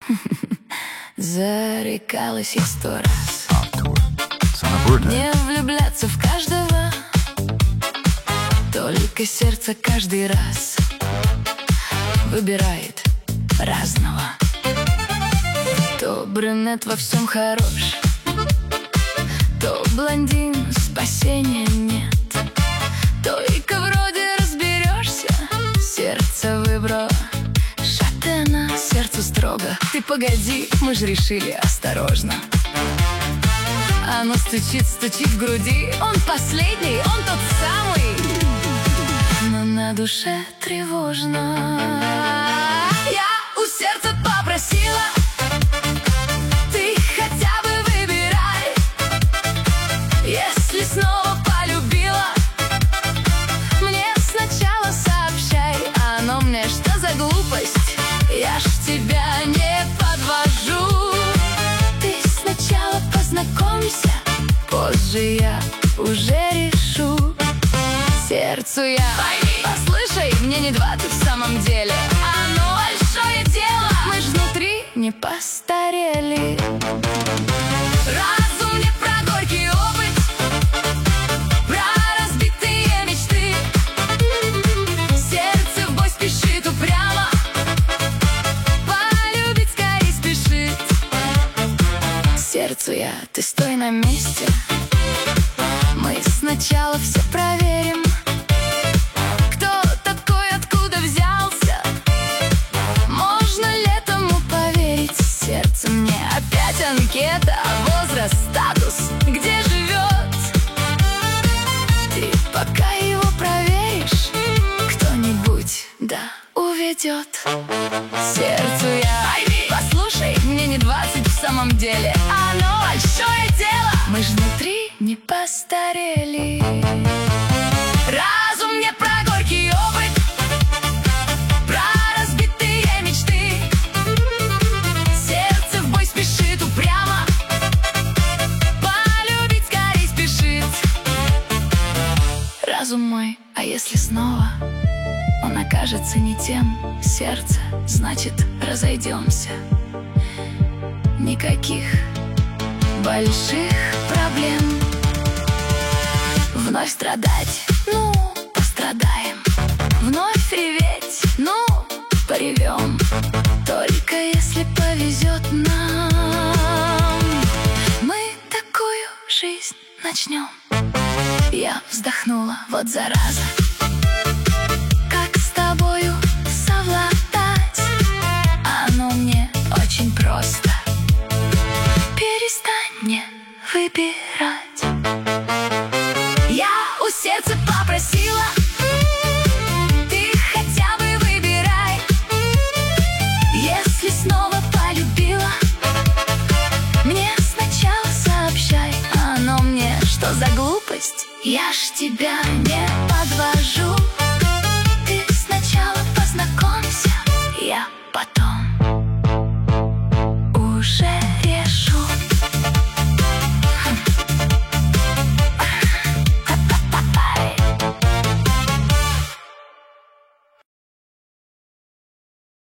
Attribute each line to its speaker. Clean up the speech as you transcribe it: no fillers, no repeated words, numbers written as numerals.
Speaker 1: Зарекалась я 100 раз
Speaker 2: Артур,
Speaker 1: не влюбляться в каждого, только сердце каждый раз выбирает разного. То брюнет во всем хорош, то блондин спасения нет. Только вроде разберешься, сердце выбрало шатена. Сердцу строго: ты погоди, мы же решили осторожно. Оно стучит, стучит в груди. Он последний, он тот самый, но на душе тревожно. Я у сердца попросила: ты хотя бы выбирай. Если снова полюбила, мне сначала сообщай. Оно мне: что за глупость, я ж тебя не подвожу. Ты сначала познакомься, позже я уже решу. Сердцу я: послушай, мне не 20 в самом деле. Оно большое дело, мы ж внутри не постарели. Разум мне про горький опыт, про разбитые мечты. Сердце в бой спешит упрямо, полюбить скорей спешит. Сердцу я: ты стой на месте, мы сначала все проверим. Кто такой, откуда взялся, можно ли этому поверить? Сердце мне опять анкета, возраст, статус, где живет. Ты пока его проверишь, кто-нибудь да уведет. Сердцу я: послушай, мне не 20 в самом деле. Оно большое дело, мы ж внутри не постарели. Разум мне про горький опыт, про разбитые мечты. Сердце в бой спешит упрямо, полюбить скорей спешит. Разум мой: а если снова он окажется не тем? Сердце: значит, разойдемся. Никаких больших проблем. Вновь страдать, ну, пострадаем. Вновь реветь, ну, поревем. Только если повезет нам, мы такую жизнь начнем. Я вздохнула: вот зараза, как с тобою совладать? Оно мне очень просто: перестань мне выбирать. Я у сердца попросила: ты хотя бы выбирай. Если снова полюбила, мне сначала сообщай. Оно мне: что за глупость, я ж тебя не подвожу. Ты сначала познакомься, я потом.